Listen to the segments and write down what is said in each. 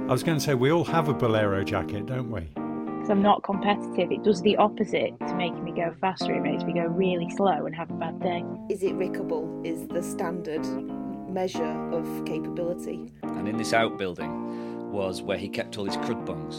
I was going to say, we all have a bolero jacket, don't we? Because I'm not competitive. It does the opposite to making me go faster. It makes me go really slow and have a bad day. Is it rickable is the standard measure of capability. And in this outbuilding was where he kept all his crud bungs.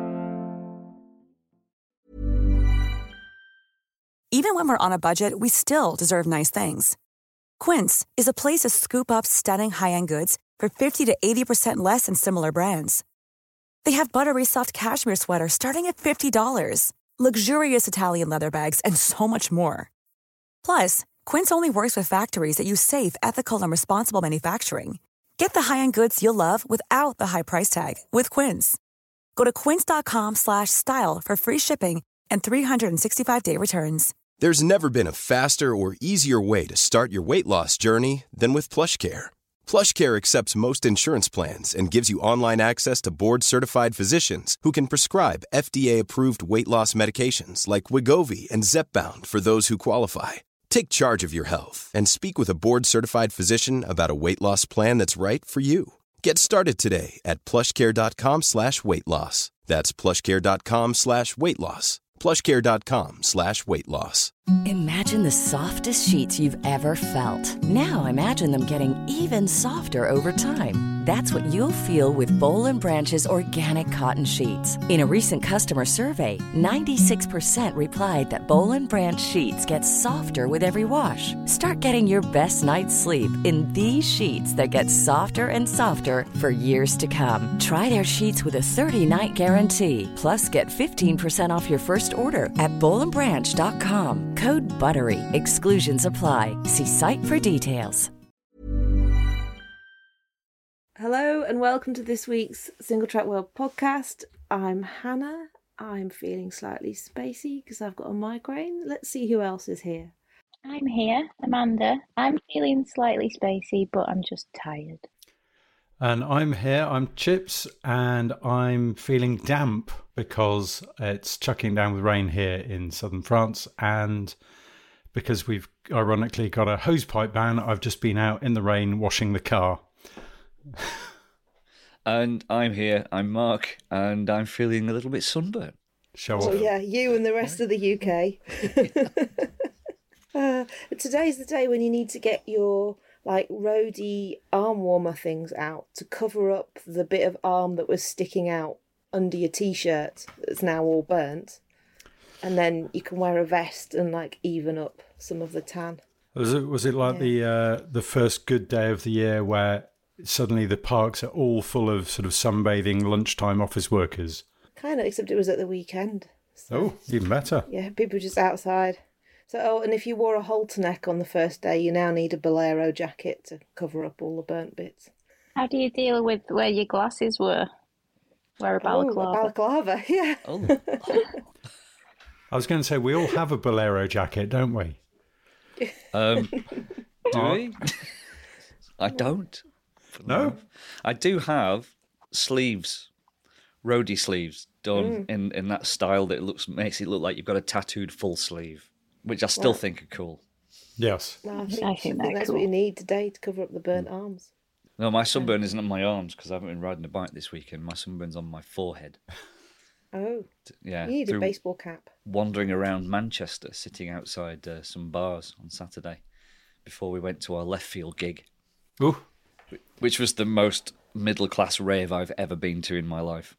Even when we're on a budget, we still deserve nice things. Quince is a place to scoop up stunning high-end goods for 50 to 80% less than similar brands. They have buttery soft cashmere sweaters starting at $50, luxurious Italian leather bags, and so much more. Plus, Quince only works with factories that use safe, ethical, and responsible manufacturing. Get the high-end goods you'll love without the high price tag with Quince. Go to quince.com/style for free shipping and 365-day returns. There's never been a faster or easier way to start your weight loss journey than with PlushCare. PlushCare accepts most insurance plans and gives you online access to board-certified physicians who can prescribe FDA-approved weight loss medications like Wegovy and Zepbound for those who qualify. Take charge of your health and speak with a board-certified physician about a weight loss plan that's right for you. Get started today at plushcare.com/weight loss. That's plushcare.com/weight loss. plushcare.com/weight loss. Imagine the softest sheets you've ever felt. Now imagine them getting even softer over time. That's what you'll feel with Boll & Branch's organic cotton sheets. In a recent customer survey, 96% replied that Boll & Branch sheets get softer with every wash. Start getting your best night's sleep in these sheets that get softer and softer for years to come. Try their sheets with a 30-night guarantee. Plus, get 15% off your first order at bollandbranch.com. Code BUTTERY. Exclusions apply. See site for details. Hello and welcome to this week's Single Track World podcast. I'm Hannah. I'm feeling slightly spacey because I've got a migraine. Let's see who else is here. I'm here, Amanda. I'm feeling slightly spacey, but I'm just tired. And I'm here, I'm Chips, and I'm feeling damp because it's chucking down with rain here in southern France, and because we've ironically got a hosepipe ban, I've just been out in the rain washing the car. And I'm here, I'm Mark, and I'm feeling a little bit sunburnt. Show Oh off. yeah, you and the rest of the UK. Today's the day when you need to get your roadie arm warmer things out to cover up the bit of arm that was sticking out under your t-shirt that's now all burnt, and then you can wear a vest and even up some of the tan. Was it like the first good day of the year where suddenly the parks are all full of sort of sunbathing lunchtime office workers? Kind of, except it was at the weekend. So, oh, even better. Yeah, people just outside. So, and if you wore a halter neck on the first day, you now need a bolero jacket to cover up all the burnt bits. How do you deal with where your glasses were? Wear a balaclava. Oh, a balaclava, yeah. Oh. I was going to say, we all have a bolero jacket, don't we? Do we? I don't. No? I do have sleeves, roadie sleeves, done in that style that makes it look like you've got a tattooed full sleeve, which I still think are cool. Yes. No, I think that's cool. what you need today to cover up the burnt arms. No, my sunburn isn't on my arms because I haven't been riding a bike this weekend. My sunburn's on my forehead. Oh, yeah. You need a baseball cap. Wandering around Manchester, sitting outside some bars on Saturday before we went to our left field gig. Ooh. Which was the most middle-class rave I've ever been to in my life.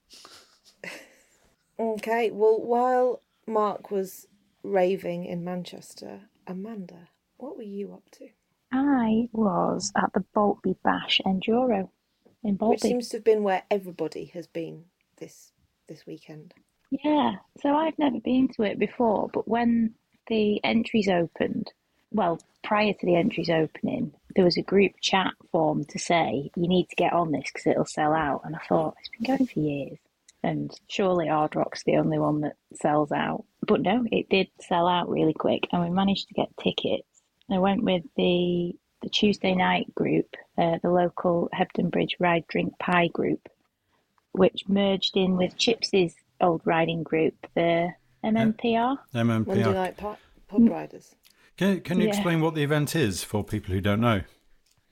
Okay, well, while Mark was raving in Manchester, Amanda, what were you up to? I was at the Boltby Bash Enduro in Boltby. Which seems to have been where everybody has been this weekend. Yeah, so I've never been to it before, but when the entries opened, well, prior to the entries opening, there was a group chat form to say, you need to get on this because it'll sell out. And I thought, it's been going for years. And surely Hard Rock's the only one that sells out. But no, it did sell out really quick. And we managed to get tickets. I went with the Tuesday night group, the local Hebden Bridge Ride Drink Pie group, which merged in with Chips's old riding group, the MMPR. MMPR. Monday night pub riders. Can you explain what the event is for people who don't know?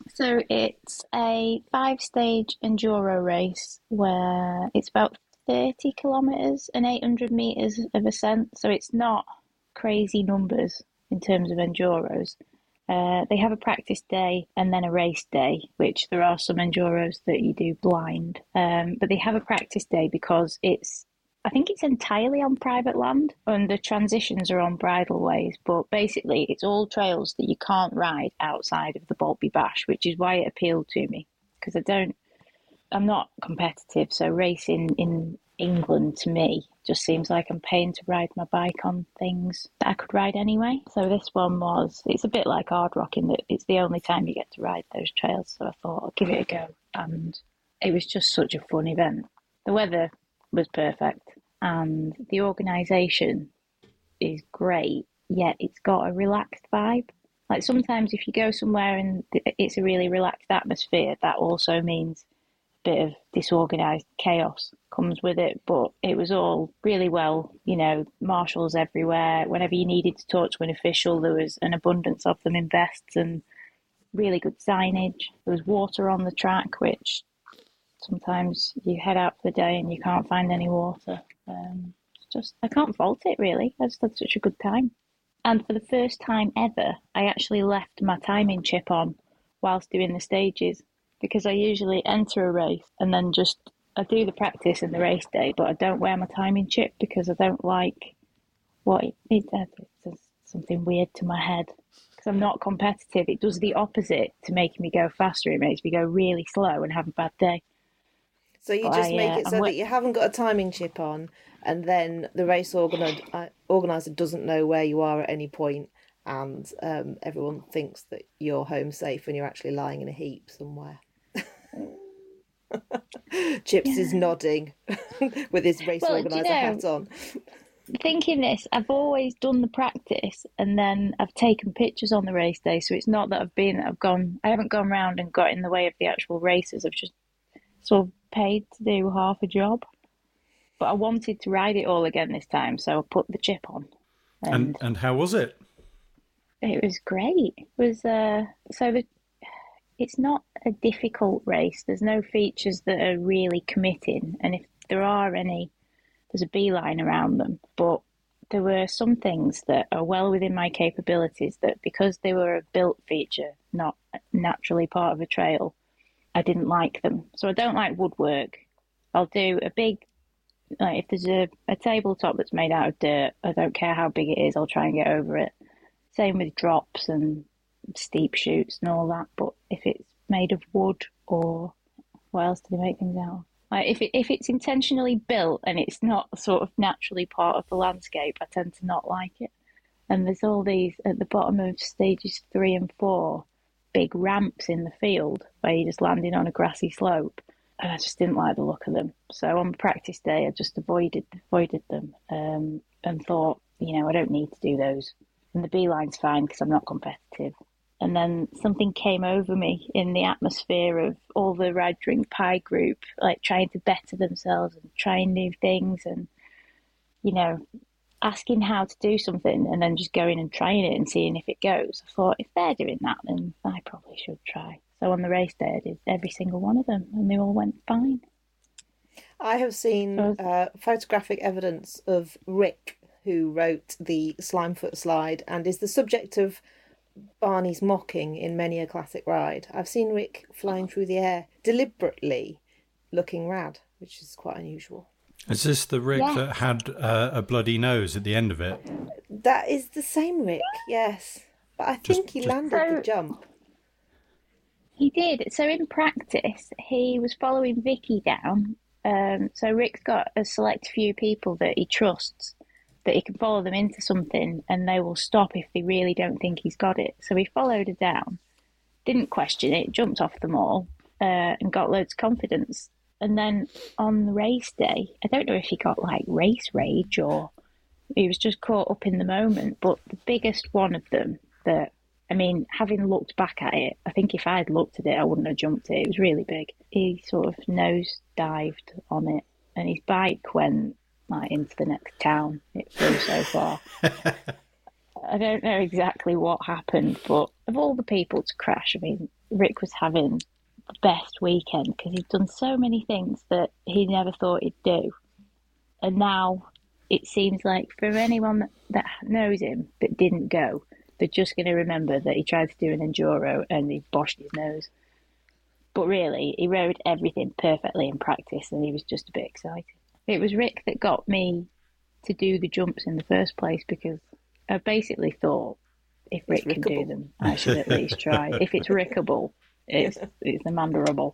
So it's a 5-stage enduro race where it's about 30 kilometres and 800 metres of ascent. So it's not crazy numbers in terms of enduros. They have a practice day and then a race day, which there are some enduros that you do blind. But they have a practice day because I think it's entirely on private land and the transitions are on bridleways. But basically, it's all trails that you can't ride outside of the Boltby Bash, which is why it appealed to me because I'm not competitive. So racing in England to me just seems like I'm paying to ride my bike on things that I could ride anyway. So this one it's a bit like hard rock in that it's the only time you get to ride those trails. So I thought I'll give it a go. And it was just such a fun event. The weather was perfect and the organisation is great, yet it's got a relaxed vibe. Like sometimes if you go somewhere and it's a really relaxed atmosphere, that also means bit of disorganised chaos comes with it, but it was all really well, marshals everywhere. Whenever you needed to talk to an official, there was an abundance of them in vests and really good signage. There was water on the track, which sometimes you head out for the day and you can't find any water. I can't fault it really. I just had such a good time. And for the first time ever, I actually left my timing chip on whilst doing the stages. Because I usually enter a race and then I do the practice and the race day, but I don't wear my timing chip because I don't like it does something weird to my head. Because I'm not competitive. It does the opposite to making me go faster. It makes me go really slow and have a bad day. So you just make it so that you haven't got a timing chip on and then the race organiser doesn't know where you are at any point and everyone thinks that you're home safe when you're actually lying in a heap somewhere. Chips is nodding with his race organiser hat on. Thinking this, I've always done the practice and then I've taken pictures on the race day, so it's not that I haven't gone round and got in the way of the actual races. I've just sort of paid to do half a job. But I wanted to ride it all again this time, so I put the chip on. And how was it? It was great. It was it's not a difficult race. There's no features that are really committing, and if there are any, there's a beeline around them. But there were some things that are well within my capabilities that, because they were a built feature, not naturally part of a trail, I didn't like them. So I don't like woodwork. I'll do a big, if there's a tabletop that's made out of dirt, I don't care how big it is, I'll try and get over it. Same with drops and steep chutes and all that. But if it's made of wood, or what else do they make things out of? Like if it's intentionally built and it's not sort of naturally part of the landscape, I tend to not like it. And there's all these at the bottom of stages 3 and 4, big ramps in the field where you're just landing on a grassy slope, and I just didn't like the look of them. So on practice day, I just avoided them and thought, I don't need to do those. And the beeline's fine because I'm not competitive. And then something came over me in the atmosphere of all the Ride Drink Pie group, like trying to better themselves and trying new things and, asking how to do something and then just going and trying it and seeing if it goes. I thought, if they're doing that, then I probably should try. So on the race day, I did every single one of them and they all went fine. I have seen photographic evidence of Rick, who wrote the Slimefoot slide and is the subject of Barney's mocking in many a classic ride. I've seen Rick flying through the air deliberately looking rad, which is quite unusual. Is this the Rick that had a bloody nose at the end of it? That is the same Rick, yes. But I think he landed the jump. He did. So in practice, he was following Vicky down. So Rick's got a select few people that he trusts, that he can follow them into something and they will stop if they really don't think he's got it. So he followed her down, didn't question it, jumped off them all and got loads of confidence. And then on the race day, I don't know if he got like race rage or he was just caught up in the moment, but the biggest one of them that, having looked back at it, I think if I had looked at it, I wouldn't have jumped it. It was really big. He sort of nose dived on it and his bike went into the next town. It flew so far. I don't know exactly what happened, but of all the people to crash, I mean, Rick was having the best weekend because he'd done so many things that he never thought he'd do. And now it seems like for anyone that knows him but didn't go, they're just going to remember that he tried to do an enduro and he boshed his nose. But really, he rode everything perfectly in practice and he was just a bit excited. It was Rick that got me to do the jumps in the first place because I basically thought if Rick can do them, I should at least try. If it's Rickable, it's the manderable.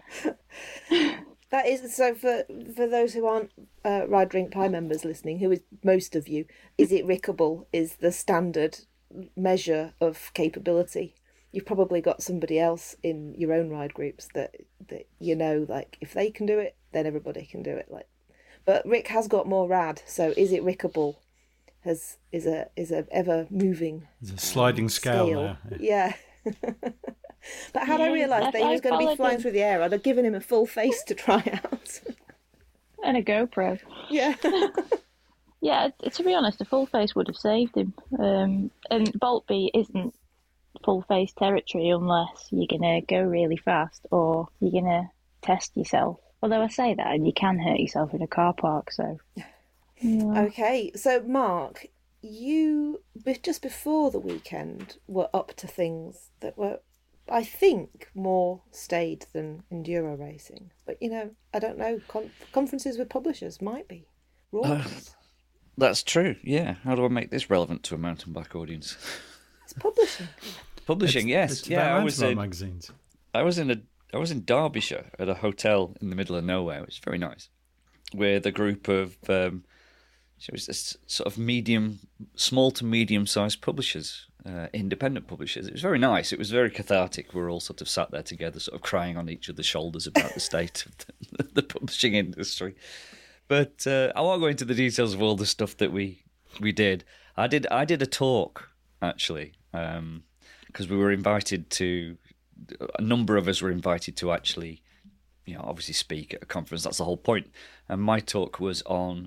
That is so. For those who aren't Ride Drink Pie members listening, who is most of you, is it Rickable is the standard measure of capability. You've probably got somebody else in your own ride groups that you know, like if they can do it, then everybody can do it. Like, but Rick has got more rad. So is it Rickable? Is a ever moving. It's a sliding scale now. Yeah. But had I realised that he was going to be flying through the air, I'd have given him a full face to try out. And a GoPro. Yeah. Yeah, to be honest, a full face would have saved him. And Boltby isn't full face territory unless you're going to go really fast or you're going to test yourself. Although I say that and you can hurt yourself in a car park, so... Yeah. Okay, so Mark, you, just before the weekend, were up to things that were, I think, more staid than enduro racing. But, you know, I don't know, conferences with publishers might be. That's true, yeah. How do I make this relevant to a mountain bike audience? It's publishing. Publishing, yes. It's yeah, I was in magazines. I was in Derbyshire at a hotel in the middle of nowhere, which is very nice, with a group of... it was this sort of small to medium-sized publishers, independent publishers. It was very nice. It was very cathartic. We were all sort of sat there together, sort of crying on each other's shoulders about the state of the publishing industry. But I won't go into the details of all the stuff that we did. I did a talk, actually, because we were invited to... A number of us were invited to actually, you know, obviously speak at a conference. That's the whole point. And my talk was on...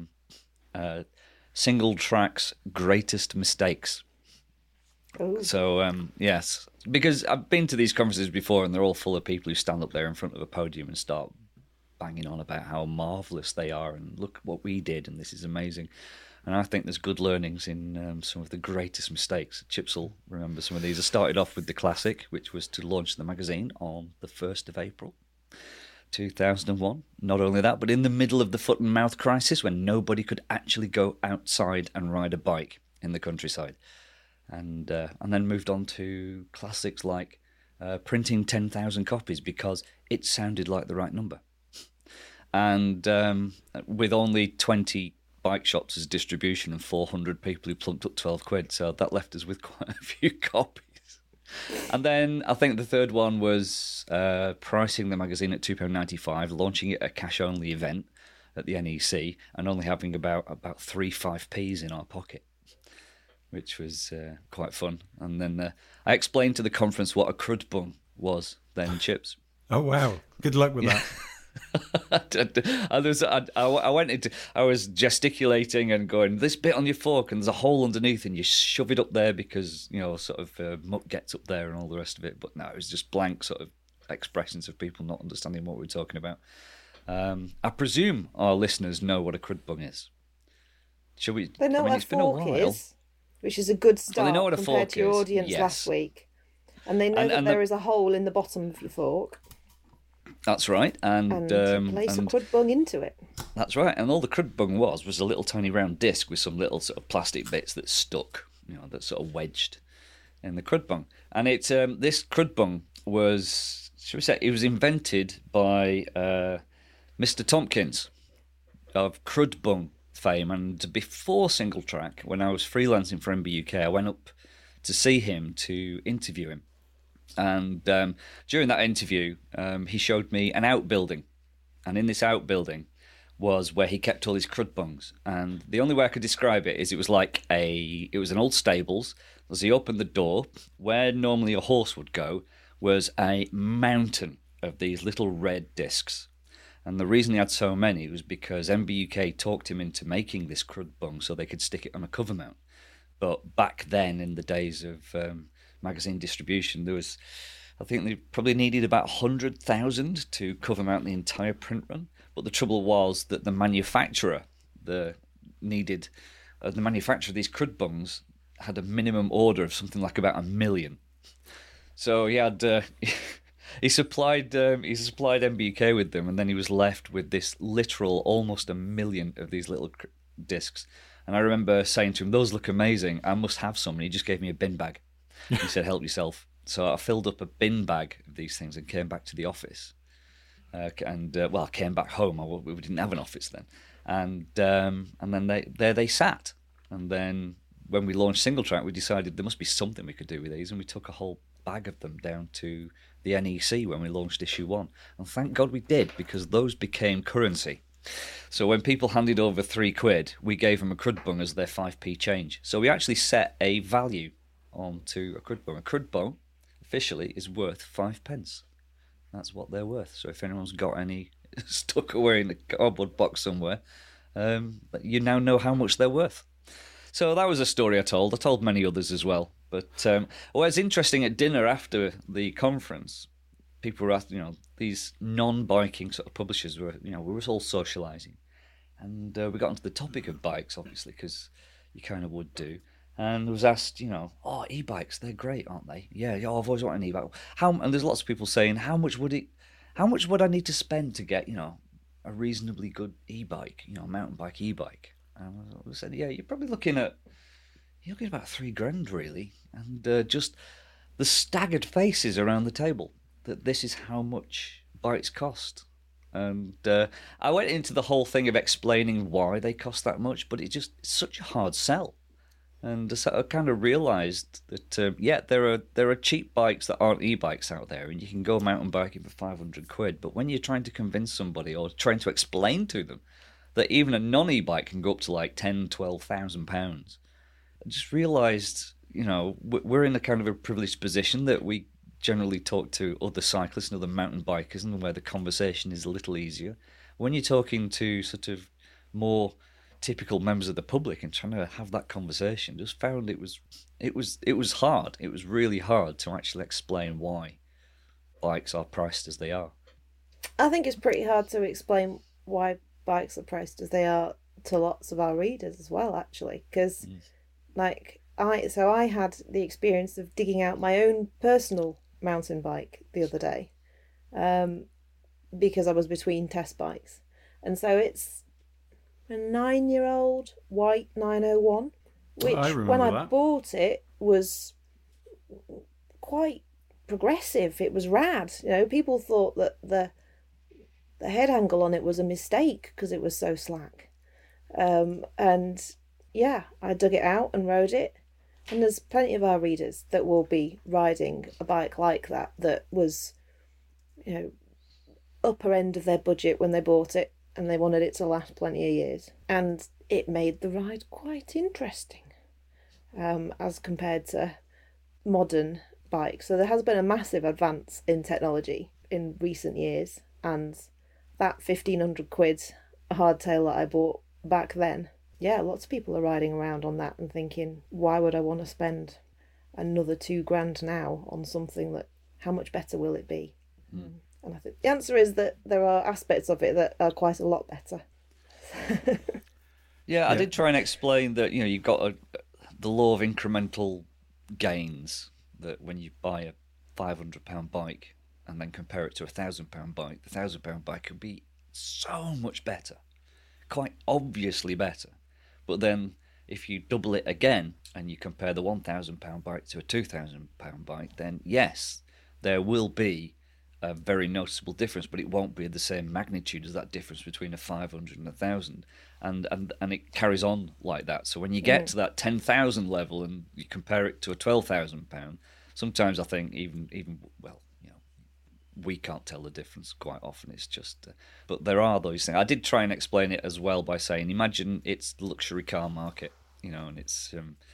Single Track's greatest mistakes. Ooh. So yes, because I've been to these conferences before and they're all full of people who stand up there in front of a podium and start banging on about how marvellous they are and look what we did and this is amazing. And I think there's good learnings in some of the greatest mistakes. Chips will remember some of these. I started off with the classic, which was to launch the magazine on the 1st of April 2001. Not only that, but in the middle of the foot and mouth crisis when nobody could actually go outside and ride a bike in the countryside. And then moved on to classics like printing 10,000 copies because it sounded like the right number. And with only 20 bike shops as distribution and 400 people who plumped up 12 quid. So that left us with quite a few copies. And then I think the third one was pricing the magazine at £2.95, launching it at a cash-only event at the NEC, and only having about 3 5p's in our pocket, which was quite fun. And then I explained to the conference what a crud bung was then, Chips. Oh, wow. Good luck with that. I was gesticulating and going, this bit on your fork and there's a hole underneath and you shove it up there because, you know, sort of muck gets up there and all the rest of it. But no, it was just blank sort of expressions of people not understanding what we were talking about. I presume our listeners know what a crud bung is. Shall we? They know what a fork is, which is a good start they know what a compared fork to your is. audience Yes. last week. And they know that there is a hole in the bottom of your fork. That's right, and place a crud bung into it. That's right, and all the crud bung was a little tiny round disc with some little sort of plastic bits that stuck, you know, that sort of wedged in the crud bung. And it's this crud bung was, should we say, it was invented by Mr. Tompkins of crud bung fame. And before Single Track, when I was freelancing for MB UK, I went up to see him to interview him. And during that interview, he showed me an outbuilding. And in this outbuilding was where he kept all his crud bungs. And the only way I could describe it is it was an old stables. As he opened the door, where normally a horse would go was a mountain of these little red discs. And the reason he had so many was because MB UK talked him into making this crud bung so they could stick it on a cover mount. But back then, in the days of magazine distribution, I think they probably needed about 100,000 to cover out the entire print run. But the trouble was that the manufacturer of these crud bungs had a minimum order of something like about 1 million. So he had he supplied MBK with them, and then he was left with this literal almost 1 million of these little discs. And I remember saying to him, "Those look amazing. I must have some." And he just gave me a bin bag. He said, "Help yourself." So I filled up a bin bag of these things and came back to the office. I came back home. We didn't have an office then, and then they sat. And then when we launched Single Track, we decided there must be something we could do with these, and we took a whole bag of them down to the NEC when we launched issue 1. And thank God we did, because those became currency. So when people handed over £3, we gave them a crud bung as their 5p change. So we actually set a value onto a crud bung. A crud bung officially is worth 5p. That's what they're worth. So if anyone's got any stuck away in the cardboard box somewhere, you now know how much they're worth. So that was a story I told. I told many others as well. But what's interesting, at dinner after the conference, people were asking, these non-biking sort of publishers were, we were all socialising. And we got onto the topic of bikes, obviously, because you kind of would do. And was asked, e-bikes, they're great, aren't they? Yeah, I've always wanted an e-bike. And there's lots of people saying, how much would I need to spend to get, a reasonably good e-bike, a mountain bike e-bike? And I said, yeah, you're probably looking at about $3,000 really, and just the staggered faces around the table that this is how much bikes cost. And I went into the whole thing of explaining why they cost that much, but it's such a hard sell. And so I kind of realised that there are cheap bikes that aren't e-bikes out there, and you can go mountain biking for £500. But when you're trying to convince somebody or trying to explain to them that even a non-e-bike can go up to like £10,000-12,000, I just realised, we're in a kind of a privileged position that we generally talk to other cyclists and other mountain bikers, and where the conversation is a little easier. When you're talking to sort of more typical members of the public and trying to have that conversation, just found it was hard. It was really hard to actually explain why bikes are priced as they are. I think it's pretty hard to explain why bikes are priced as they are to lots of our readers as well, actually, because I had the experience of digging out my own personal mountain bike the other day, because I was between test bikes, and so it's a 9-year-old white 901, which when I bought it was quite progressive. It was rad. People thought that the head angle on it was a mistake because it was so slack. And yeah, I dug it out and rode it. And there's plenty of our readers that will be riding a bike like that was, upper end of their budget when they bought it, and they wanted it to last plenty of years. And it made the ride quite interesting, as compared to modern bikes. So there has been a massive advance in technology in recent years, and that £1,500 hardtail that I bought back then, yeah, lots of people are riding around on that and thinking, why would I want to spend another $2,000 now on something that, how much better will it be? And I think the answer is that there are aspects of it that are quite a lot better. Yeah, I did try and explain that, you've got the law of incremental gains, that when you buy a £500 bike and then compare it to a £1,000 bike, the £1,000 bike could be so much better, quite obviously better. But then if you double it again and you compare the £1,000 bike to a £2,000 bike, then yes, there will be a very noticeable difference, but it won't be the same magnitude as that difference between a 500 and a 1,000, and it carries on like that. So when you get to that 10,000 level and you compare it to a £12,000, sometimes I think even we can't tell the difference quite often. It's just, but there are those things. I did try and explain it as well by saying, imagine it's the luxury car market, and it's,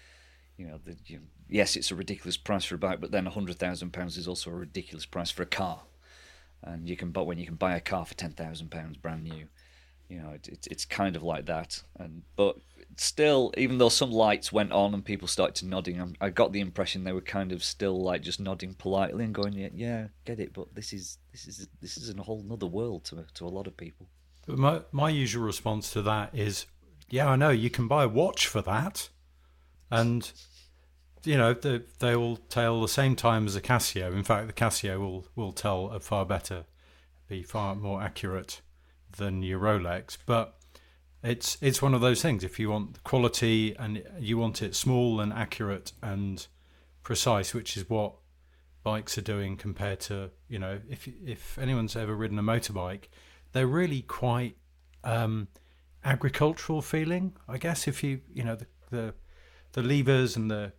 yes, it's a ridiculous price for a bike, but then £100,000 is also a ridiculous price for a car. And when you can buy a car for £10,000 brand new, You know, it's kind of like that. But still, even though some lights went on and people started to nodding, I got the impression they were kind of still like just nodding politely and going, yeah, get it, but this is a whole nother world to a lot of people. My usual response to that is, yeah, I know, you can buy a watch for that, and you know they will tell the same time as a Casio. In fact, the Casio will tell be far more accurate than your Rolex, but it's one of those things. If you want quality and you want it small and accurate and precise, which is what bikes are doing compared to, you know, if anyone's ever ridden a motorbike, they're really quite agricultural feeling, I guess. If you know the levers and the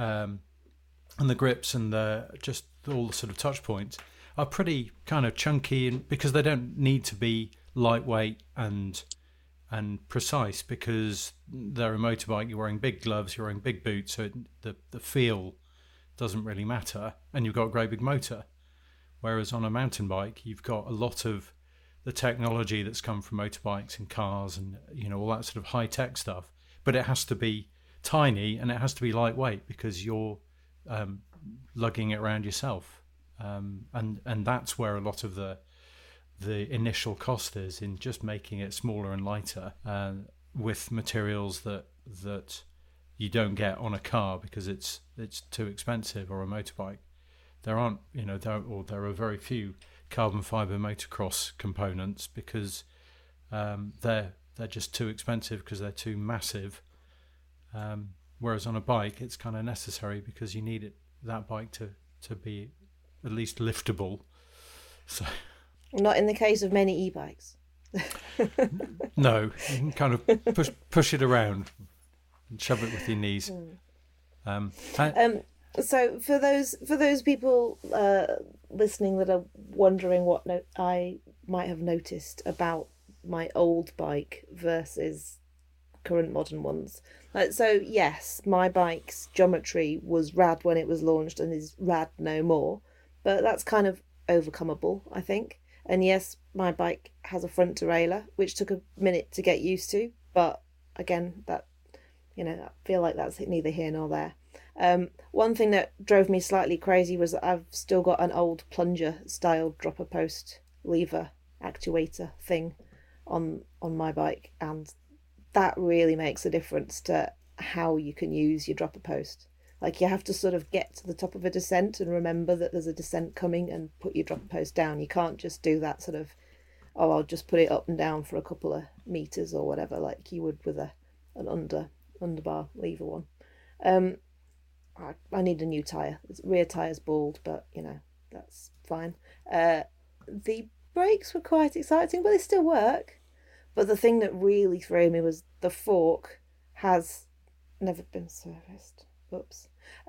grips and just all the sort of touch points are pretty kind of chunky, and because they don't need to be lightweight and precise, because they're a motorbike. You're wearing big gloves, you're wearing big boots, so the feel doesn't really matter, and you've got a great big motor. Whereas on a mountain bike, you've got a lot of the technology that's come from motorbikes and cars and, you know, all that sort of high tech stuff, but it has to be tiny and it has to be lightweight because you're lugging it around yourself, and that's where a lot of the initial cost is, in just making it smaller and lighter, with materials that you don't get on a car because it's too expensive, or a motorbike. There aren't, you know, there are very few carbon fiber motocross components because they're just too expensive because they're too massive. Whereas on a bike, it's kind of necessary because you need that bike to be at least liftable. So. Not in the case of many e-bikes. No, you can kind of push it around and shove it with your knees. So for those people listening that are wondering what I might have noticed about my old bike versus current modern ones. So yes, my bike's geometry was rad when it was launched and is rad no more, but that's kind of overcomeable, I think. And yes, my bike has a front derailleur, which took a minute to get used to, but again, that, you know, I feel like that's neither here nor there. One thing that drove me slightly crazy was that I've still got an old plunger style dropper post lever actuator thing on my bike, and that really makes a difference to how you can use your dropper post. Like, you have to sort of get to the top of a descent and remember that there's a descent coming and put your dropper post down. You can't just do that sort of, oh, I'll just put it up and down for a couple of meters or whatever, like you would with an underbar lever one. I need a new tyre. The rear tyre's bald, but, you know, that's fine. The brakes were quite exciting, but they still work. But the thing that really threw me was the fork has never been serviced. Oops.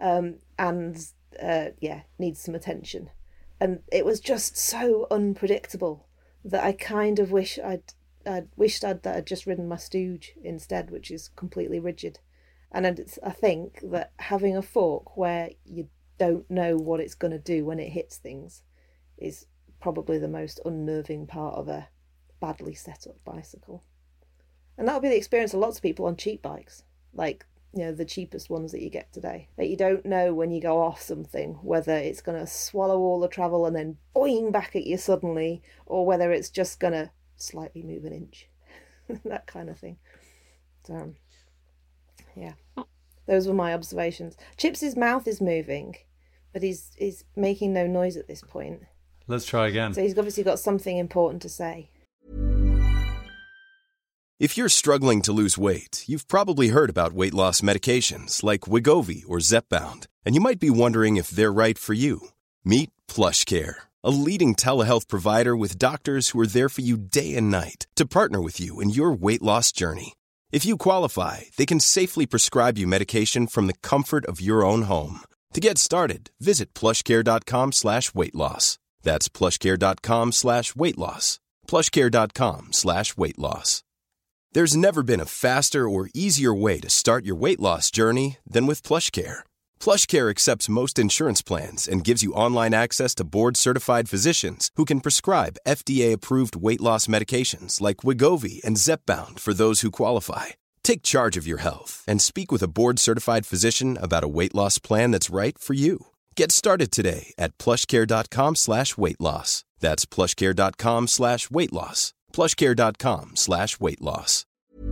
Needs some attention. And it was just so unpredictable that I kind of wished I'd just ridden my Stooge instead, which is completely rigid. And I think that having a fork where you don't know what it's going to do when it hits things is probably the most unnerving part of a badly set up bicycle. And that'll be the experience of lots of people on cheap bikes, like, you know, the cheapest ones that you get today. That you don't know when you go off something whether it's going to swallow all the travel and then boing back at you suddenly, or whether it's just going to slightly move an inch. That kind of thing. So, yeah, those were my observations. Chips's mouth is moving, but he's making no noise at this point. Let's try again. So he's obviously got something important to say. If you're struggling to lose weight, you've probably heard about weight loss medications like Wegovy or Zepbound, and you might be wondering if they're right for you. Meet PlushCare, a leading telehealth provider with doctors who are there for you day and night to partner with you in your weight loss journey. If you qualify, they can safely prescribe you medication from the comfort of your own home. To get started, visit plushcare.com/weightloss. That's plushcare.com/weightloss. plushcare.com/weightloss. There's never been a faster or easier way to start your weight loss journey than with PlushCare. PlushCare accepts most insurance plans and gives you online access to board-certified physicians who can prescribe FDA-approved weight loss medications like Wegovy and Zepbound for those who qualify. Take charge of your health and speak with a board-certified physician about a weight loss plan that's right for you. Get started today at plushcare.com/weight loss. That's plushcare.com/weight loss. plushcare.com/weight loss.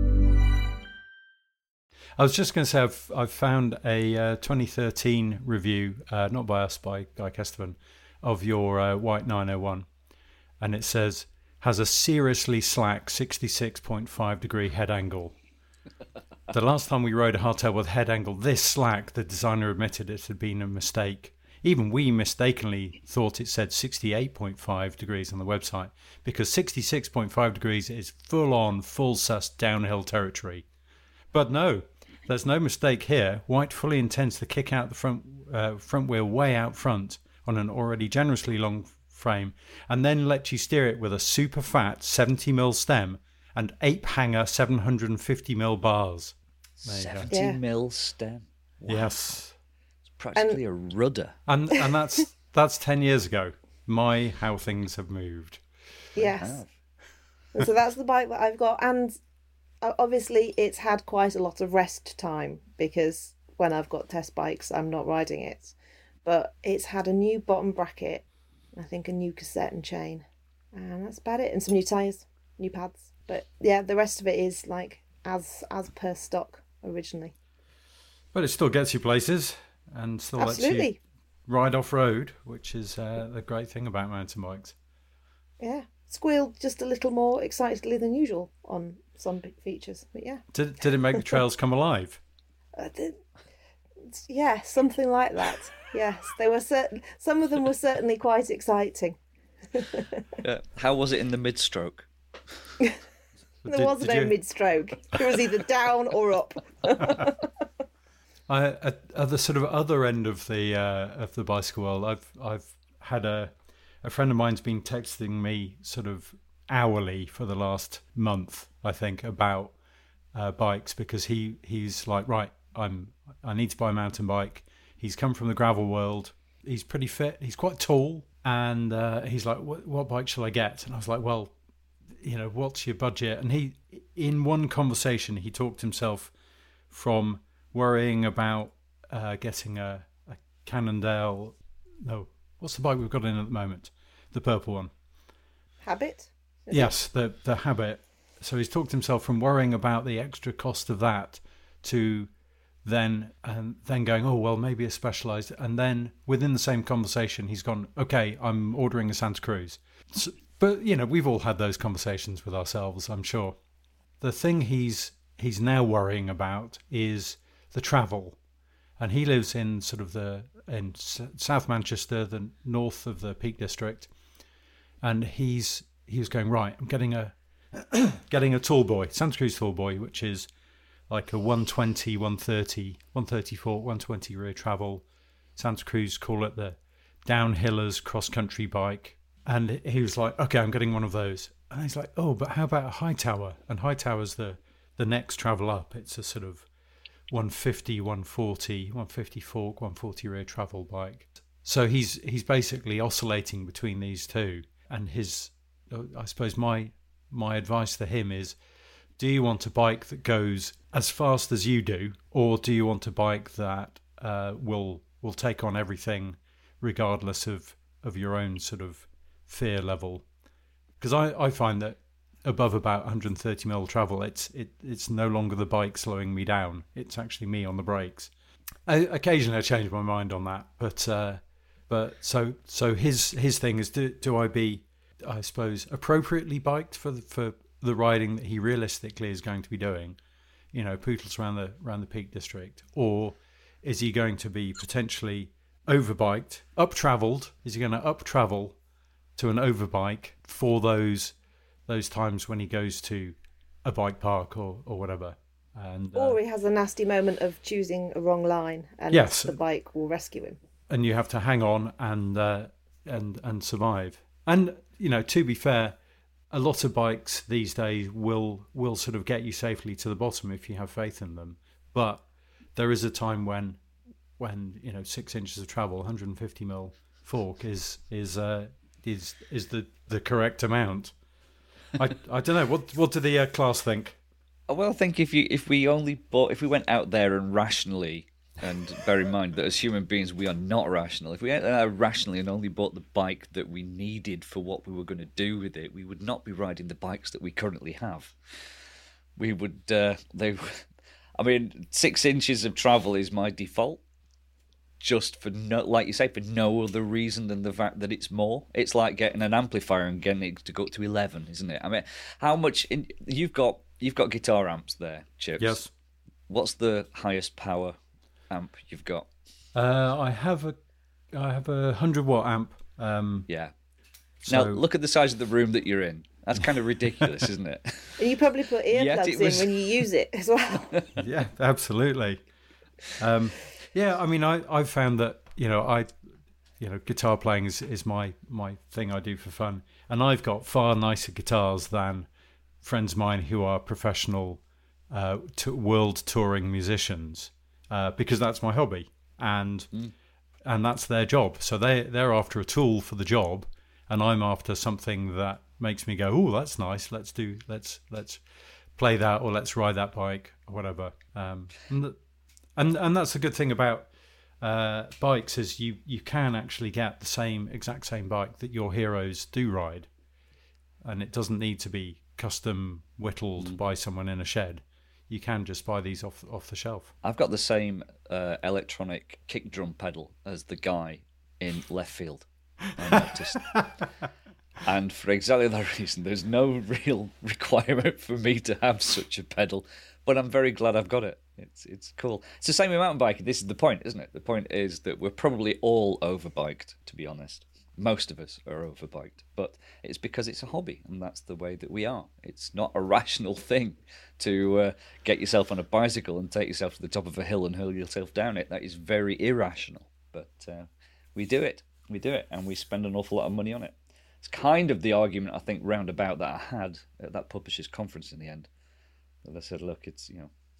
I was just going to say I've found a 2013 review, not by us, by Guy Kesterman, of your white 901, and it says has a seriously slack 66.5 degree head angle. The last time we rode a hardtail with head angle this slack, the designer admitted it had been a mistake. Even we mistakenly thought it said 68.5 degrees on the website, because 66.5 degrees is full sus downhill territory. But no, there's no mistake here. White fully intends to kick out the front wheel way out front on an already generously long frame, and then let you steer it with a super fat 70mm stem and ape hanger 750mm bars. 70mm stem. Wow. Yes. It's practically a rudder. And that's 10 years ago. How things have moved. Yes. And so that's the bike that I've got, and obviously it's had quite a lot of rest time, because when I've got test bikes I'm not riding it. But it's had a new bottom bracket, I think a new cassette and chain, and that's about it, and some new tyres, new pads. But yeah, the rest of it is like as per stock originally. But it still gets you places and still lets you ride off-road, which is the great thing about mountain bikes. Yeah. Squealed just a little more excitedly than usual on some features, but yeah. Did it make the trails come alive? Yeah, something like that. Yes, they were some of them were certainly quite exciting. Yeah. How was it in the mid-stroke? There was no mid-stroke. It was either down or up. At the sort of other end of the bicycle world, I've had a friend of mine's been texting me sort of hourly for the last month, I think, about bikes, because he's like, right, I need to buy a mountain bike. He's come from the gravel world. He's pretty fit. He's quite tall, and he's like, what bike shall I get? And I was like, well, what's your budget? And he, in one conversation, he talked himself from worrying about getting a Cannondale. No, what's the bike we've got in at the moment? The purple one. Habit? Yes, the Habit. So he's talked himself from worrying about the extra cost of that to then going, oh, well, maybe a Specialized. And then within the same conversation, he's gone, okay, I'm ordering a Santa Cruz. So, but, we've all had those conversations with ourselves, I'm sure. The thing he's now worrying about is the travel. And he lives in sort of in South Manchester, the north of the Peak District. And he was going, right, I'm getting a tall boy, Santa Cruz tall boy, which is like a 120, 130, 134, 120 rear travel. Santa Cruz call it the downhillers cross-country bike. And he was like, okay, I'm getting one of those. And he's like, oh, but how about a Hightower? And Hightower's the next travel up. It's a sort of 150, 140, 150 fork, 140 rear travel bike. So he's basically oscillating between these two. And I suppose my advice to him is, do you want a bike that goes as fast as you do, or do you want a bike that will take on everything regardless of your own sort of fear level? Because I find that above about 130mm travel, it's no longer the bike slowing me down. It's actually me on the brakes. Occasionally I change my mind on that, but so his thing is, do I be, I suppose, appropriately biked for the riding that he realistically is going to be doing, poodles around the Peak District, or is he going to be potentially overbiked, up-travelled? Is he going to up-travel to an overbike for those times when he goes to a bike park or whatever? And or he has a nasty moment of choosing a wrong line, and yes, the bike will rescue him. And you have to hang on and survive. And to be fair, a lot of bikes these days will sort of get you safely to the bottom if you have faith in them. But there is a time when when 6 inches of travel, 150 mil fork is the correct amount. I don't know. What do the class think? Well, I think if we went out there and rationally, and bear in mind that as human beings we are not rational. If we went out rationally and only bought the bike that we needed for what we were going to do with it, we would not be riding the bikes that we currently have. We would. 6 inches of travel is my default. Just for like you say, for no other reason than the fact that it's more. It's like getting an amplifier and getting it to go up to 11, isn't it? I mean, how much you've got guitar amps there, Chips? Yes. What's the highest power amp you've got? I have a 100-watt amp. Yeah. So... Now look at the size of the room that you're in. That's kind of ridiculous, isn't it? And you probably put earplugs in when you use it as well. Yeah, absolutely. Yeah, I mean, I've found that guitar playing is my thing I do for fun, and I've got far nicer guitars than friends of mine who are professional world touring musicians, because that's my hobby, and that's their job. So they're after a tool for the job, and I'm after something that makes me go, oh, that's nice. Let's play that, or let's ride that bike, or whatever. And that's the good thing about bikes is you can actually get the exact same bike that your heroes do ride, and it doesn't need to be custom whittled by someone in a shed. You can just buy these off the shelf. I've got the same electronic kick drum pedal as the guy in Left Field, I noticed. And for exactly that reason, there's no real requirement for me to have such a pedal, but I'm very glad I've got it. It's cool. It's the same with mountain biking. This is the point, isn't it? The point is that we're probably all overbiked, to be honest. Most of us are overbiked, but it's because it's a hobby, and that's the way that we are. It's not a rational thing to get yourself on a bicycle and take yourself to the top of a hill and hurl yourself down it. That is very irrational, but we do it. We do it, and we spend an awful lot of money on it. It's kind of the argument, I think, roundabout that I had at that publishers' conference in the end. That I said, look, it's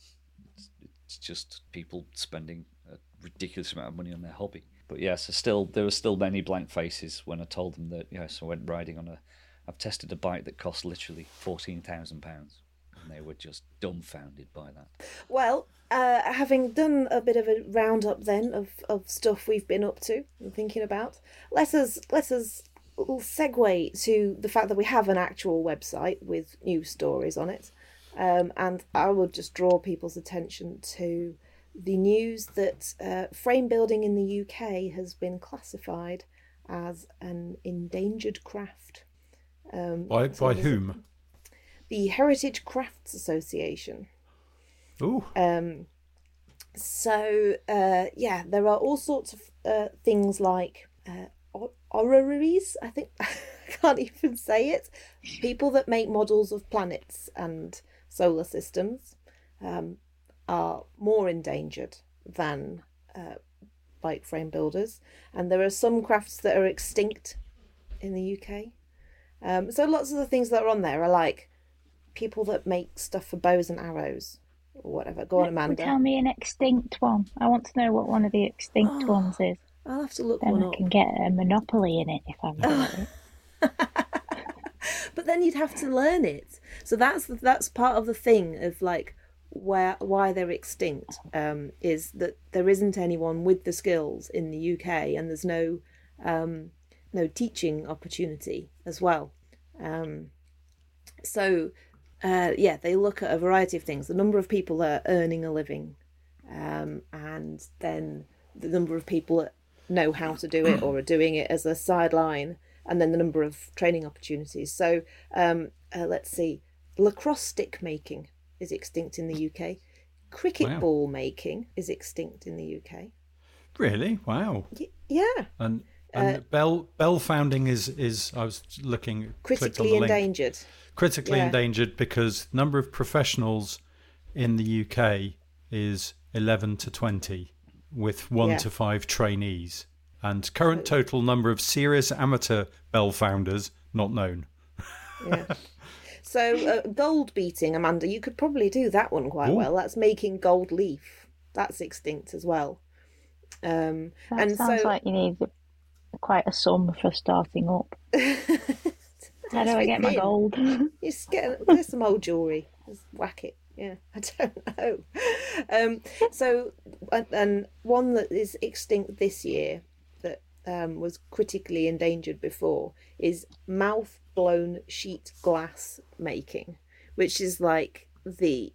just people spending a ridiculous amount of money on their hobby. But yes, there were still many blank faces when I told them that, so I went riding I've tested a bike that cost literally £14,000, and they were just dumbfounded by that. Well, having done a bit of a roundup then of stuff we've been up to and thinking about, let us segue to the fact that we have an actual website with news stories on it. And I would just draw people's attention to the news that frame building in the UK has been classified as an endangered craft. By whom? The Heritage Crafts Association. Ooh. There are all sorts of things like orreries, I think. I can't even say it. People that make models of planets and solar systems are more endangered than bike frame builders, and there are some crafts that are extinct in the UK. So lots of the things that are on there are like people that make stuff for bows and arrows or whatever. Go on, Amanda. Tell me an extinct one. I want to know what one of the extinct ones is. I'll have to look then one I up. can get a monopoly in it if I'm good at it. But then you'd have to learn it. So that's part of the thing of like why they're extinct, is that there isn't anyone with the skills in the UK, and there's no teaching opportunity as well. They look at a variety of things: the number of people that are earning a living, and then the number of people that know how to do it or are doing it as a sideline, and then the number of training opportunities. So let's see, lacrosse stick making is extinct in the UK. Cricket ball making is extinct in the UK. Really? Wow. Yeah. And bell founding is I was looking, critically endangered. Critically endangered because number of professionals in the UK is 11 to 20, with 1 to 5 trainees, and current total number of serious amateur bell founders not known. Yeah. So gold beating, Amanda, you could probably do that one quite well. That's making gold leaf. That's extinct as well. And Sounds so like you need quite a sum for starting up. How do I get my gold? You just get some old jewellery, just whack it. Yeah, I don't know. So, and one that is extinct this year that was critically endangered before is mouth-blown sheet glass making, which is like the,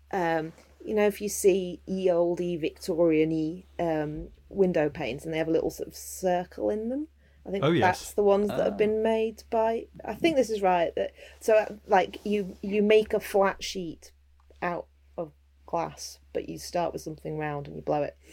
if you see ye olde Victorian-y window panes and they have a little sort of circle in them. I think that's the ones that have been made by. I think this is right. So, like you make a flat sheet out of glass, but you start with something round and you blow it.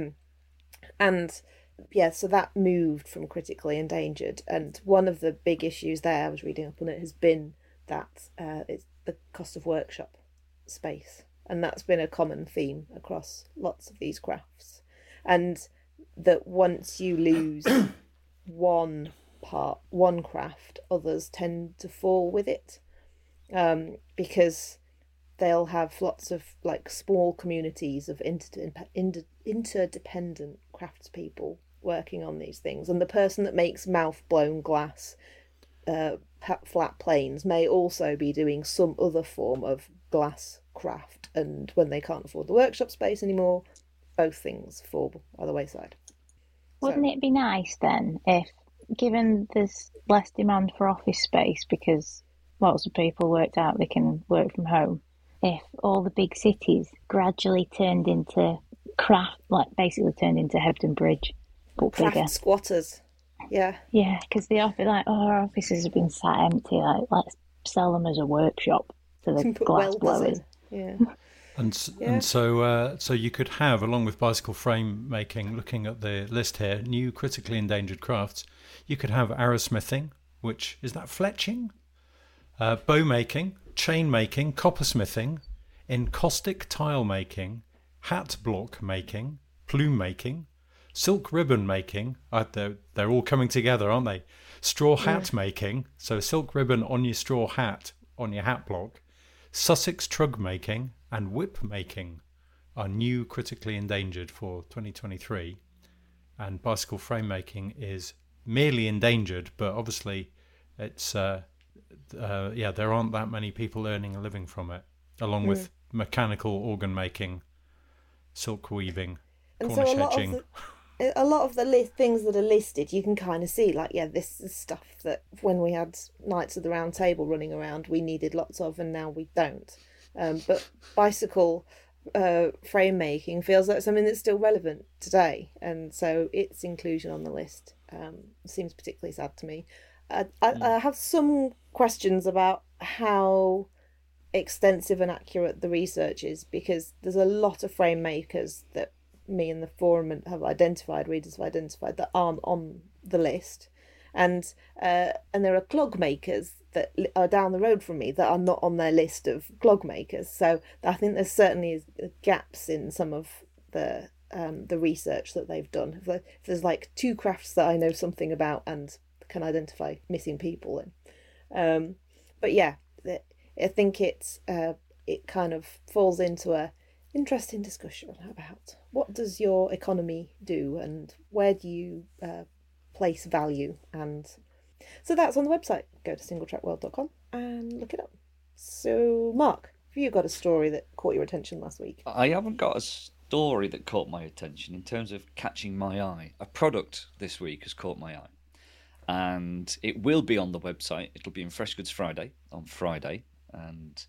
And yeah, so that moved from critically endangered. And one of the big issues there, I was reading up on it, has been that it's the cost of workshop space, and that's been a common theme across lots of these crafts. And that once you lose one craft, others tend to fall with it, because they'll have lots of like small communities of interdependent craftspeople working on these things, and the person that makes mouth-blown glass flat planes may also be doing some other form of glass craft, and when they can't afford the workshop space anymore, both things fall by the wayside. Wouldn't it be nice then if, given there's less demand for office space because lots of people worked out they can work from home, if all the big cities gradually turned into craft, like basically turned into Hebden Bridge, but craft bigger. Squatters. Yeah. Yeah, because the office, our offices have been sat empty. Like, let's sell them as a workshop to the glass blowers. Yeah. And so you could have, along with bicycle frame making, looking at the list here, new critically endangered crafts, you could have arrowsmithing, which is that fletching, bow making, chain making, coppersmithing, encaustic tile making, hat block making, plume making, silk ribbon making. They're all coming together, aren't they? Straw hat making, so silk ribbon on your straw hat, on your hat block. Sussex trug making and whip making are new critically endangered for 2023, and bicycle frame making is merely endangered, but obviously it's there aren't that many people earning a living from it, along with mechanical organ making, silk weaving, and Cornish so hedging. A lot of the things that are listed, you can kind of see, like, this is stuff that when we had Knights of the Round Table running around, we needed lots of, and now we don't. But bicycle frame making feels like something that's still relevant today, and so its inclusion on the list seems particularly sad to me. I have some questions about how extensive and accurate the research is, because there's a lot of frame makers that me and the forum readers have identified that aren't on the list, and there are clog makers that are down the road from me that are not on their list of clog makers. So I think there's certainly gaps in some of the research that they've done. If there's like two crafts that I know something about and can identify missing people in, but yeah, I think it kind of falls into a interesting discussion about what does your economy do and where do you place value. And so that's on the website. Go to singletrackworld.com and look it up. So Mark, have you got a story that caught your attention last week? I haven't got a story that caught my attention in terms of catching my eye. A product this week has caught my eye, and it will be on the website. It'll be in Fresh Goods Friday on Friday, and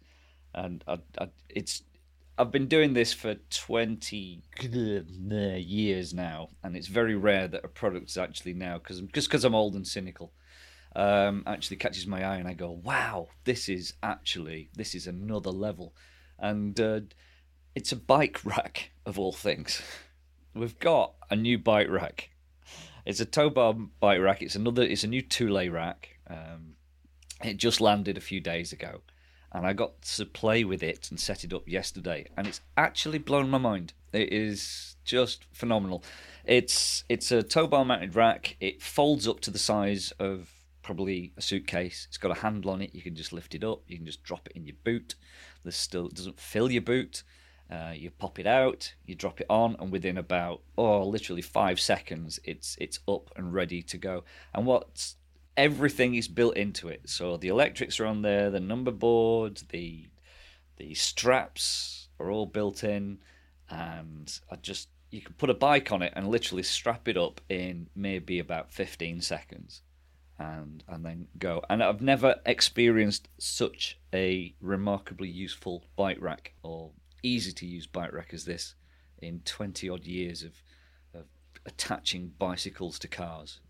I've been doing this for 20 years now, and it's very rare that a product is actually now, because I'm old and cynical, actually catches my eye, and I go, wow, this is another level. And it's a bike rack, of all things. We've got a new bike rack. It's a tow bar bike rack. It's a new Thule rack. It just landed a few days ago, and I got to play with it and set it up yesterday, and it's actually blown my mind. It is just phenomenal. It's a tow bar mounted rack. It folds up to the size of probably a suitcase. It's got a handle on it. You can just lift it up. You can just drop it in your boot. It doesn't fill your boot. You pop it out, you drop it on, and within about literally 5 seconds, it's up and ready to go. And everything is built into it. So the electrics are on there, the number board, the straps are all built in, and you can put a bike on it and literally strap it up in maybe about 15 seconds. And then go. And I've never experienced such a remarkably useful bike rack or easy to use bike rack as this in 20 odd years of attaching bicycles to cars.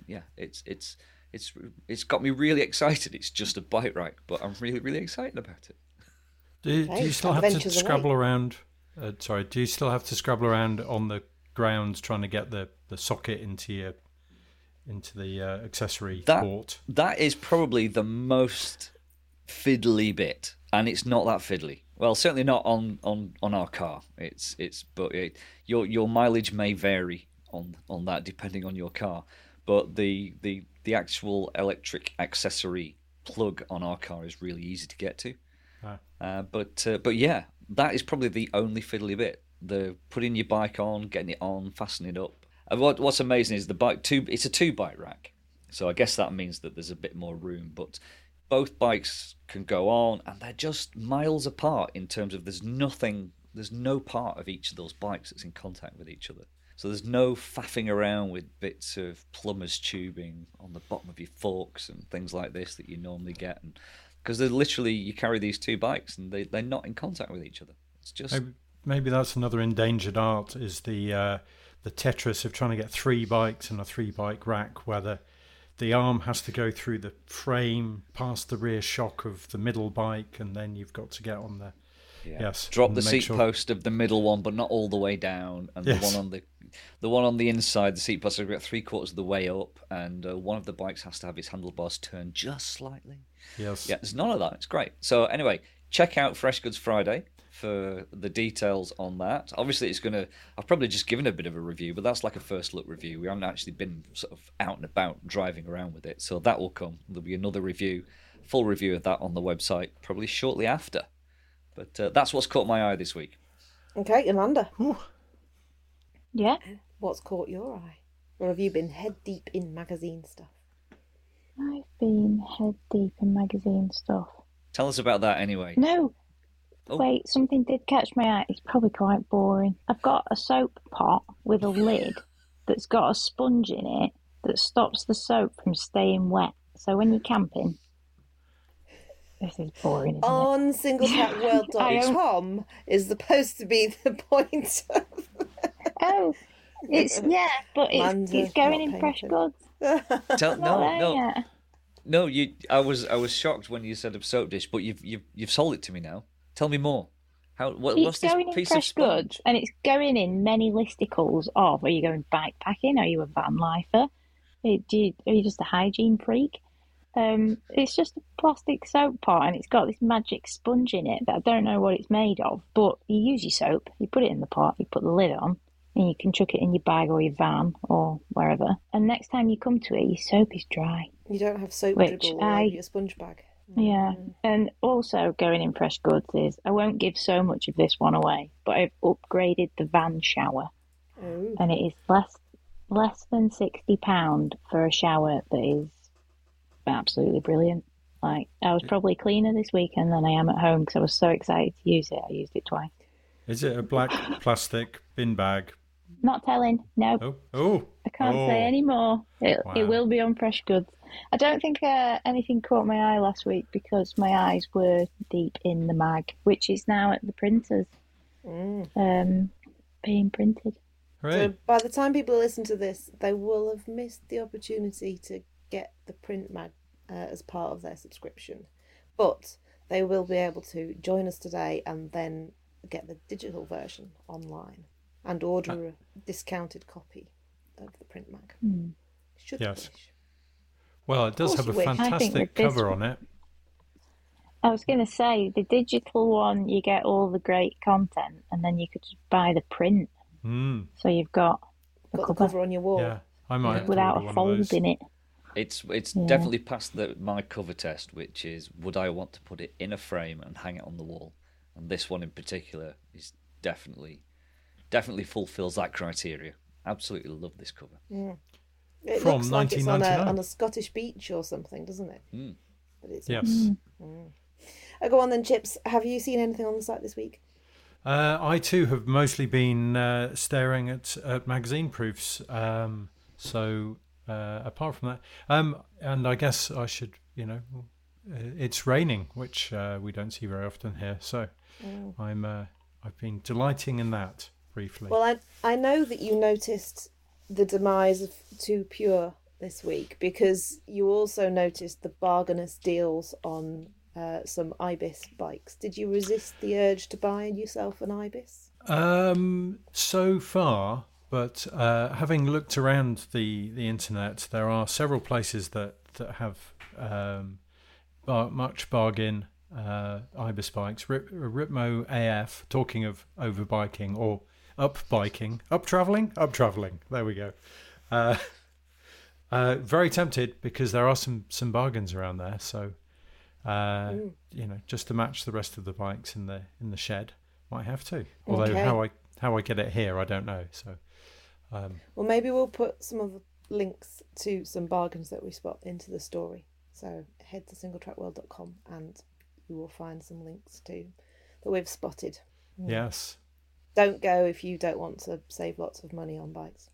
It's got me really excited. It's just a bike rack, but I'm really, really excited about it. Do you still have to scrabble around? Do you still have to scrabble around on the ground trying to get the socket into the accessory port? That is probably the most fiddly bit, and it's not that fiddly. Well, certainly not on our car. Your mileage may vary on that depending on your car, but the actual electric accessory plug on our car is really easy to get to. But yeah, that is probably the only fiddly bit. The putting your bike on, getting it on, fastening it up. And what's amazing is it's a 2-bike rack, so I guess that means that there's a bit more room. But both bikes can go on, and they're just miles apart in terms of there's no part of each of those bikes that's in contact with each other. So there's no faffing around with bits of plumber's tubing on the bottom of your forks and things like this that you normally get, because they're literally, you carry these 2 bikes and they're not in contact with each other. It's just maybe that's another endangered art, is the Tetris of trying to get 3 bikes in a 3-bike rack, where the arm has to go through the frame, past the rear shock of the middle bike, and then you've got to get on the drop the seat post of the middle one, but not all the way down, and the one on the inside, the seat post, has got 3/4 of the way up, and one of the bikes has to have its handlebars turned just slightly. Yes, there's none of that. It's great. So anyway, check out Fresh Goods Friday for the details on that. Obviously, I've probably just given a bit of a review, but that's like a first look review. We haven't actually been sort of out and about driving around with it, so that will come. There'll be another full review of that on the website probably shortly after. But that's what's caught my eye this week. Okay, Amanda. Ooh. Yeah? What's caught your eye? Or have you been head deep in magazine stuff? I've been head deep in magazine stuff. Tell us about that anyway. No. Oh. Wait, something did catch my eye. It's probably quite boring. I've got a soap pot with a lid that's got a sponge in it that stops the soap from staying wet. So when you're camping... This is boring, isn't on it? singlechatworld.com is supposed to be the point of... Oh, it's going in Fresh Goods. No, I was shocked when you said a soap dish, but you've sold it to me now. Tell me more. What's this piece of sponge? Goods, and it's going in many listicles of: are you going bikepacking? Are you a van lifer? Are you just a hygiene freak? It's just a plastic soap pot, and it's got this magic sponge in it that I don't know what it's made of. But you use your soap, you put it in the pot, you put the lid on, and you can chuck it in your bag or your van or wherever. And next time you come to it, your soap is dry. You don't have soap dribble all over your sponge bag. Yeah, and also going in Fresh Goods is, I won't give so much of this one away, but I've upgraded the van shower. Ooh. And it is less than £60 for a shower that is absolutely brilliant. Like, I was probably cleaner this weekend than I am at home because I was so excited to use it. I used it twice. Is it a black plastic bin bag? Not telling. No. Oh. I can't say any more. It will be on Fresh Goods. I don't think anything caught my eye last week because my eyes were deep in the mag, which is now at the printers, being printed. Right. So by the time people listen to this, they will have missed the opportunity to get the print mag as part of their subscription. But they will be able to join us today and then get the digital version online and order a discounted copy of the print mag. Should yes. wish. Well, it does have a fantastic cover on it. I was going to say, the digital one, you get all the great content, and then you could just buy the print. So you've got the cover on your wall. Yeah, I might have without a fold in it. It's definitely passed my cover test, which is, would I want to put it in a frame and hang it on the wall? And this one in particular is definitely fulfills that criteria. Absolutely love this cover. Yeah. It From looks like it's on 1999. a Scottish beach or something, doesn't it? Mm. But it's Yes. Go on then, Chips. Have you seen anything on the site this week? I too have mostly been staring at magazine proofs. So apart from that, and I guess I should, it's raining, which we don't see very often here. So I've been delighting in that briefly. Well, I know that you noticed the demise of Too Pure this week because you also noticed the bargainous deals on some Ibis bikes. Did you resist the urge to buy yourself an Ibis? So far, but having looked around the internet, there are several places that have much bargain Ibis bikes. Ripmo AF, talking of overbiking or up travelling. There we go. Very tempted because there are some bargains around there. So, just to match the rest of the bikes in the shed, might have to. Although Okay. how I get it here, I don't know. So, Well, maybe we'll put some of the links to some bargains that we spot into the story. So head to singletrackworld.com and you will find some links too that we've spotted. yes. Don't go if you don't want to save lots of money on bikes.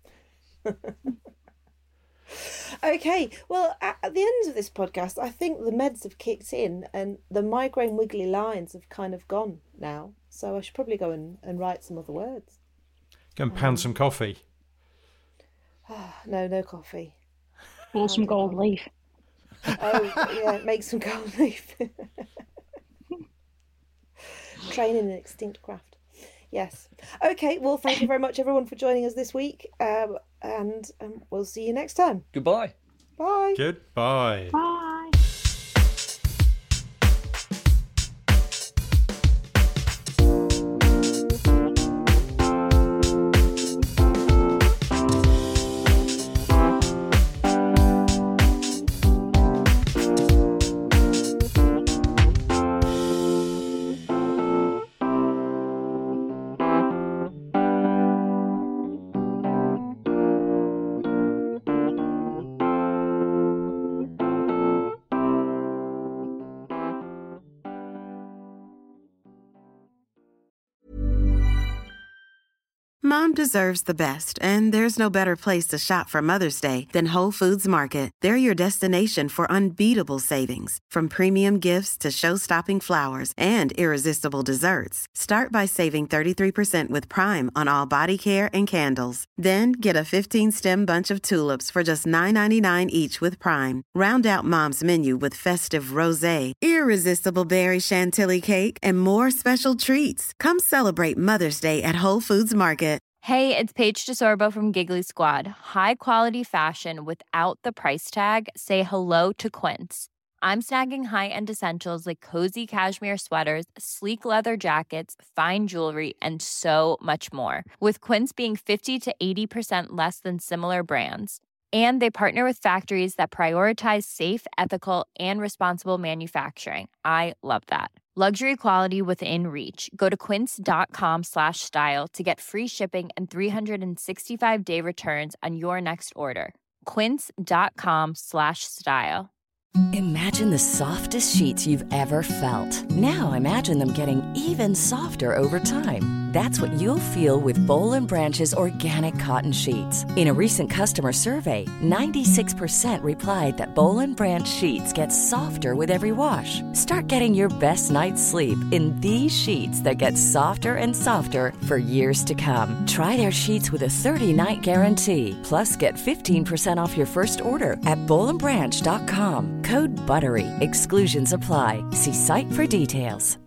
Okay, well, at the end of this podcast, I think the meds have kicked in and the migraine wiggly lines have kind of gone now. So I should probably go and write some other words. Go and pound some coffee. No coffee. Pull some gold leaf. Oh, yeah, make some gold leaf. Training an extinct craft. Yes. Okay, well, thank you very much, everyone, for joining us this week. And we'll see you next time. Goodbye. Bye. Goodbye. Bye. Mom deserves the best, and there's no better place to shop for Mother's Day than Whole Foods Market. They're your destination for unbeatable savings, from premium gifts to show-stopping flowers and irresistible desserts. Start by saving 33% with Prime on all body care and candles. Then get a 15-stem bunch of tulips for just $9.99 each with Prime. Round out Mom's menu with festive rosé, irresistible berry chantilly cake, and more special treats. Come celebrate Mother's Day at Whole Foods Market. Hey, it's Paige DeSorbo from Giggly Squad. High quality fashion without the price tag. Say hello to Quince. I'm snagging high-end essentials like cozy cashmere sweaters, sleek leather jackets, fine jewelry, and so much more. With Quince being 50 to 80% less than similar brands. And they partner with factories that prioritize safe, ethical, and responsible manufacturing. I love that. Luxury quality within reach. Go to quince.com/style to get free shipping and 365-day returns on your next order. Quince.com/style. Imagine the softest sheets you've ever felt. Now imagine them getting even softer over time. That's what you'll feel with Boll & Branch's organic cotton sheets. In a recent customer survey, 96% replied that Boll & Branch sheets get softer with every wash. Start getting your best night's sleep in these sheets that get softer and softer for years to come. Try their sheets with a 30-night guarantee. Plus, get 15% off your first order at bollandbranch.com. Code BUTTERY. Exclusions apply. See site for details.